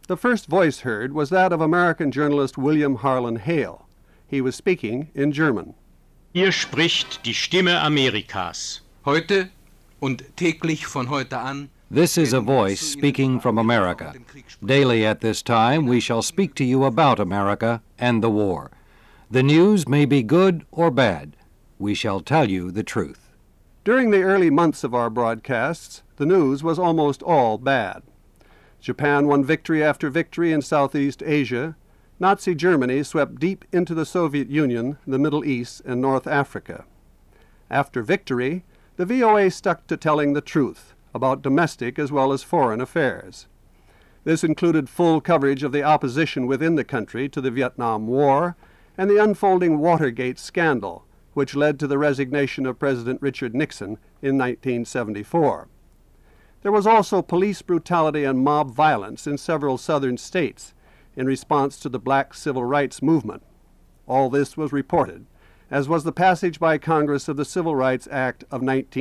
The first voice heard was that of American journalist William Harlan Hale. He was speaking in German. Hier spricht die Stimme Amerikas. Heute und täglich von heute an. This is a voice speaking from America. Daily at this time we shall speak to you about America and the war. The news may be good or bad. We shall tell you the truth. During the early months of our broadcasts, the news was almost all bad. Japan won victory after victory in Southeast Asia. Nazi Germany swept deep into the Soviet Union, the Middle East, and North Africa. After victory, the VOA stuck to telling the truth about domestic as well as foreign affairs. This included full coverage of the opposition within the country to the Vietnam War and the unfolding Watergate scandal, which led to the resignation of President Richard Nixon in 1974. There was also police brutality and mob violence in several southern states in response to the black civil rights movement. All this was reported, as was the passage by Congress of the Civil Rights Act of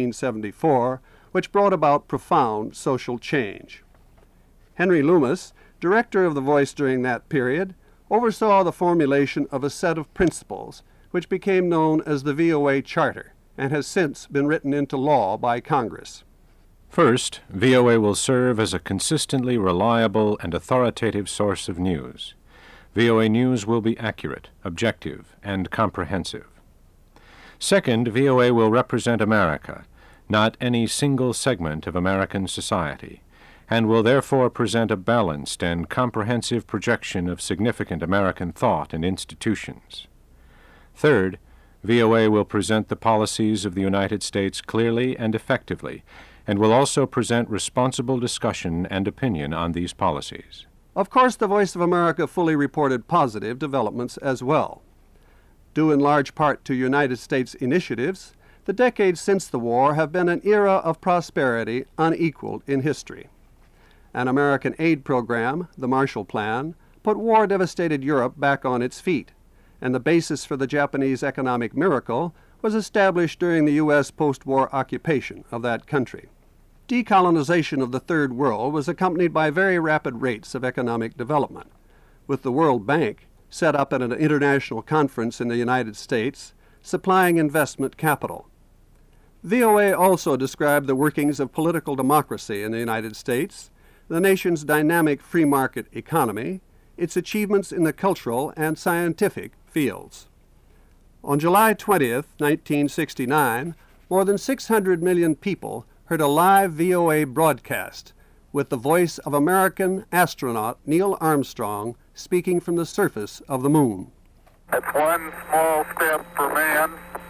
1974, which brought about profound social change. Henry Loomis, director of The Voice during that period, oversaw the formulation of a set of principles which became known as the VOA Charter and has since been written into law by Congress. First, VOA will serve as a consistently reliable and authoritative source of news. VOA News will be accurate, objective, and comprehensive. Second, VOA will represent America, not any single segment of American society, and will therefore present a balanced and comprehensive projection of significant American thought and institutions. Third, VOA will present the policies of the United States clearly and effectively, and will also present responsible discussion and opinion on these policies. Of course, the Voice of America fully reported positive developments as well. Due in large part to United States initiatives, the decades since the war have been an era of prosperity unequaled in history. An American aid program, the Marshall Plan, put war-devastated Europe back on its feet, and the basis for the Japanese economic miracle was established during the U.S. post-war occupation of that country. Decolonization of the Third World was accompanied by very rapid rates of economic development, with the World Bank set up at an international conference in the United States, supplying investment capital. VOA also described the workings of political democracy in the United States, the nation's dynamic free market economy, its achievements in the cultural and scientific fields. On July 20th, 1969, more than 600 million people heard a live VOA broadcast with the voice of American astronaut Neil Armstrong speaking from the surface of the moon. It's one small step for man,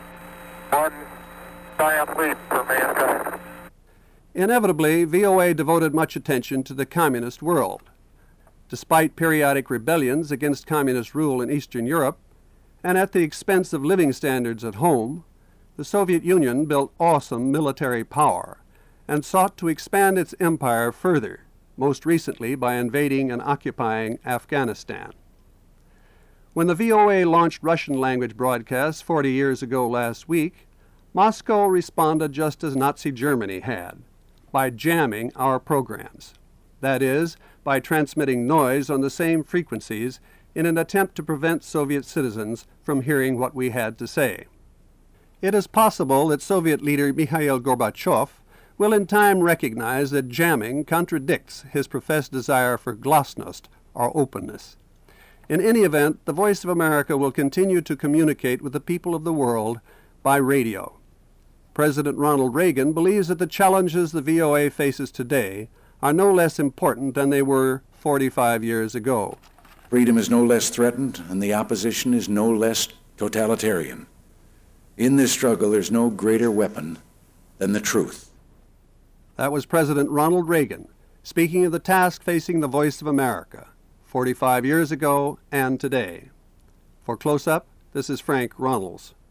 one giant leap for mankind. Inevitably, VOA devoted much attention to the communist world. Despite periodic rebellions against communist rule in Eastern Europe, and at the expense of living standards at home, the Soviet Union built awesome military power and sought to expand its empire further, most recently by invading and occupying Afghanistan. When the VOA launched Russian-language broadcasts 40 years ago last week, Moscow responded just as Nazi Germany had, by jamming our programs. That is, by transmitting noise on the same frequencies in an attempt to prevent Soviet citizens from hearing what we had to say. It is possible that Soviet leader Mikhail Gorbachev will in time recognize that jamming contradicts his professed desire for glasnost, or openness. In any event, the Voice of America will continue to communicate with the people of the world by radio. President Ronald Reagan believes that the challenges the VOA faces today are no less important than they were 45 years ago. Freedom is no less threatened, and the opposition is no less totalitarian. In this struggle, there's no greater weapon than the truth. That was President Ronald Reagan speaking of the task facing the Voice of America 45 years ago and today. For Close Up, this is Frank Ronalds.